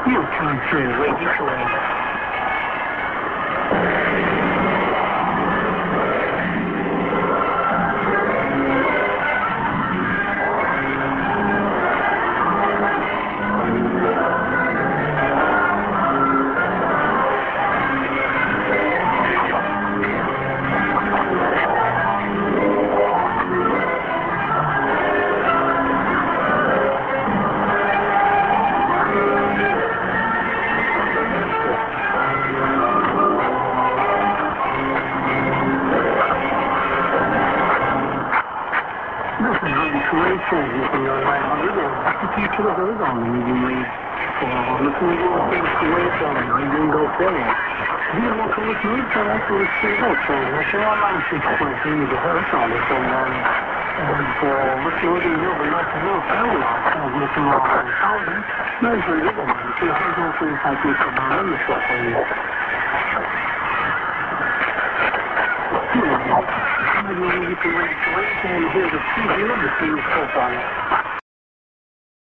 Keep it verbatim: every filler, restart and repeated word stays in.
又唱是为一首。You can go nine hundred and fifty to the horizontal medium lead for looking at the way from Indian Go forward. The local move can also receive out from National Line six point three the horizontal from them. And for looking at the river, not to know fairly on transmission along one thousand, measure the woman to the horizontal thirty-five feet from on the short way. You can wait to wait and hear the speed of the speed so far.